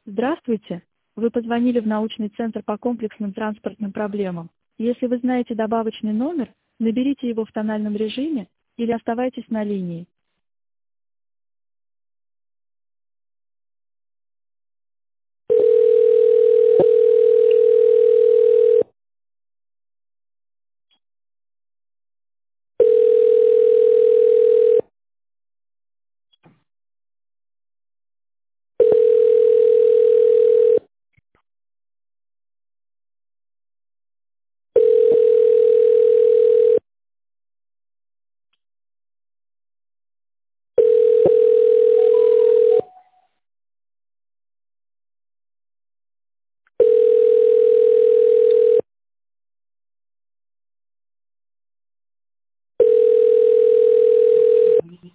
Здравствуйте! Вы позвонили в научный центр по комплексным транспортным проблемам. Если вы знаете добавочный номер, наберите его в тональном режиме или оставайтесь на линии.